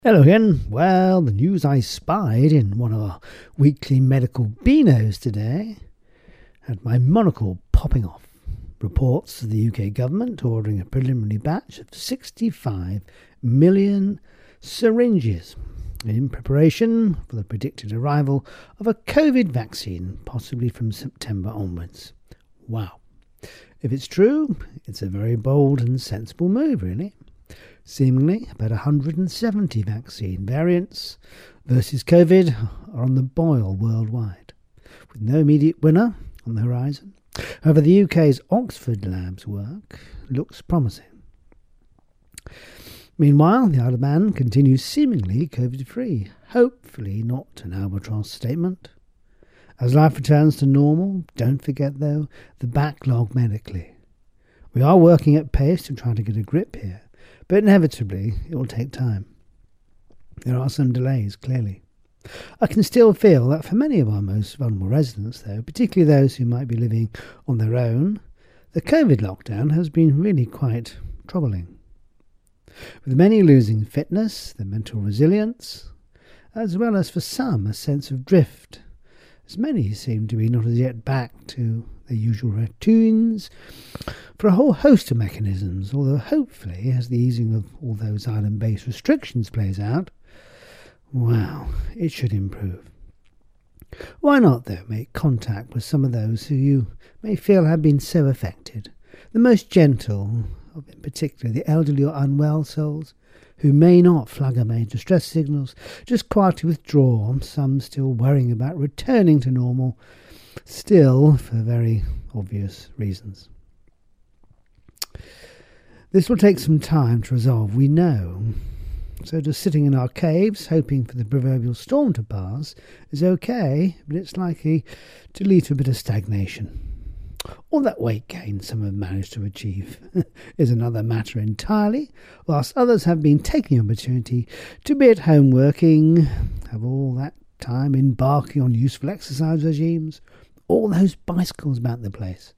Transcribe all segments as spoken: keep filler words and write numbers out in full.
Hello again. Well, the news I spied in one of our weekly medical beanos today had my monocle popping off. Reports of the U K government ordering a preliminary batch of sixty-five million syringes in preparation for the predicted arrival of a COVID vaccine, possibly from September onwards. Wow. If it's true, it's a very bold and sensible move, really. Seemingly, about one hundred seventy vaccine variants versus COVID are on the boil worldwide, with no immediate winner on the horizon. However, the U K's Oxford Labs work looks promising. Meanwhile, the Isle of Man continues seemingly COVID-free, hopefully not an albatross statement. As life returns to normal, don't forget, though, the backlog medically. We are working at pace to try to get a grip here, but inevitably it will take time. There are some delays, clearly. I can still feel that for many of our most vulnerable residents, though, particularly those who might be living on their own, the COVID lockdown has been really quite troubling. With many losing fitness, their mental resilience, as well as for some a sense of drift, as many seem to be not as yet back to their usual routines for a whole host of mechanisms, although hopefully as the easing of all those island-based restrictions plays out, well, it should improve. Why not, though, make contact with some of those who you may feel have been so affected, the most gentle of in particular the elderly or unwell souls, who may not flag away distress signals, just quietly withdraw, some still worrying about returning to normal, still for very obvious reasons. This will take some time to resolve, we know. So just sitting in our caves, hoping for the proverbial storm to pass, is okay, but it's likely to lead to a bit of stagnation. All that weight gain some have managed to achieve is another matter entirely, whilst others have been taking the opportunity to be at home working, have all that time embarking on useful exercise regimes, all those bicycles about the place.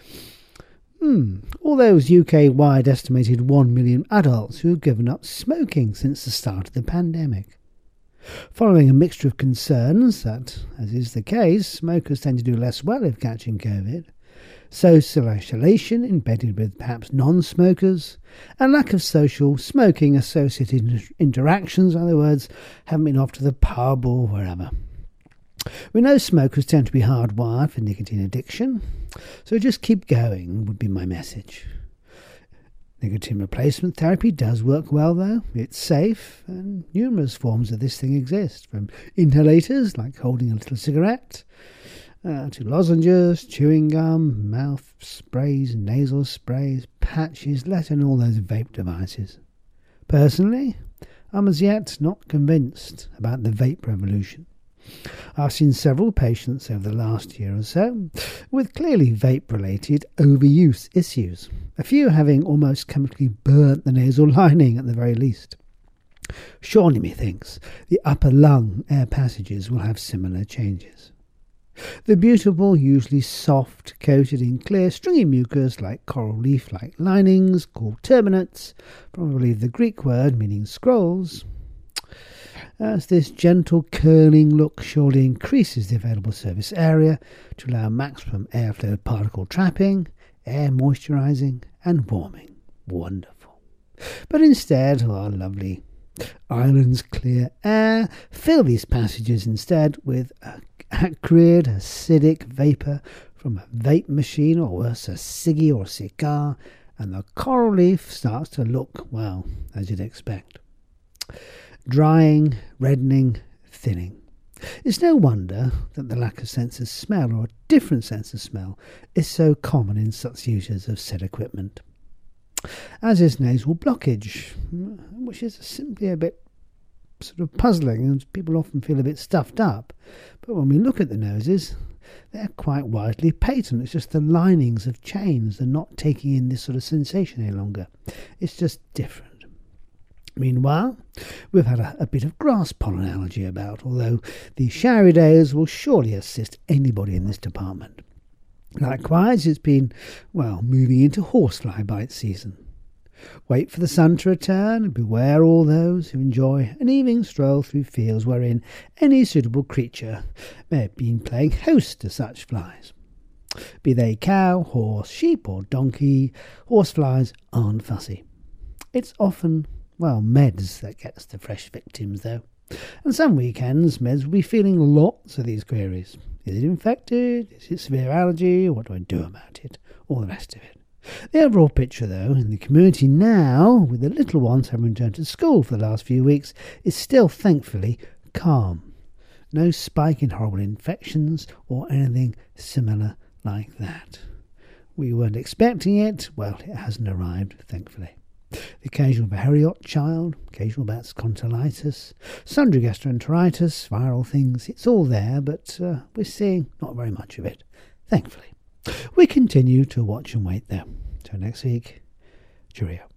Hmm, all those U K-wide estimated one million adults who have given up smoking since the start of the pandemic. Following a mixture of concerns that, as is the case, smokers tend to do less well if catching COVID, social isolation embedded with perhaps non-smokers, and lack of social smoking-associated interactions, in other words, having been off to the pub or wherever. We know smokers tend to be hardwired for nicotine addiction, so just keep going would be my message. Nicotine replacement therapy does work well, though. It's safe, and numerous forms of this thing exist, from inhalators, like holding a little cigarette, uh, to lozenges, chewing gum, mouth sprays, nasal sprays, patches, let in all those vape devices. Personally, I'm as yet not convinced about the vape revolution. I've seen several patients over the last year or so with clearly vape-related overuse issues, a few having almost chemically burnt the nasal lining at the very least. Surely, methinks, the upper lung air passages will have similar changes. The beautiful, usually soft, coated in clear, stringy mucus like coral leaf-like linings, called turbinates, probably the Greek word meaning scrolls, as this gentle curling look surely increases the available surface area to allow maximum airflow particle trapping, air moisturising and warming. Wonderful. But instead, our lovely island's clear air, fill these passages instead with acrid, acidic vapour from a vape machine, or worse, a ciggy or cigar, and the coral leaf starts to look, well, as you'd expect. Drying, reddening, thinning. It's no wonder that the lack of sense of smell, or a different sense of smell, is so common in such users of said equipment. As is nasal blockage, which is simply a bit sort of puzzling, and people often feel a bit stuffed up. But when we look at the noses, they're quite widely patent. It's just the linings have changed. They're not taking in this sort of sensation any longer. It's just different. Meanwhile, we've had a, a bit of grass pollen allergy about, although the showery days will surely assist anybody in this department. Likewise, it's been, well, moving into horsefly bite season. Wait for the sun to return, and beware all those who enjoy an evening stroll through fields wherein any suitable creature may have been playing host to such flies. Be they cow, horse, sheep or donkey, horseflies aren't fussy. It's often, well, meds that gets the fresh victims, though. And some weekends, meds will be feeling lots of these queries. Is it infected? Is it severe allergy? What do I do about it? All the rest of it. The overall picture, though, in the community now, with the little ones having returned to school for the last few weeks, is still, thankfully, calm. No spike in horrible infections or anything similar like that. We weren't expecting it. Well, it hasn't arrived, thankfully. The occasional varicose child, occasional bats tonsillitis, sundry gastroenteritis, viral things, it's all there, but uh, we're seeing not very much of it, thankfully. We continue to watch and wait, though. Till next week, cheerio.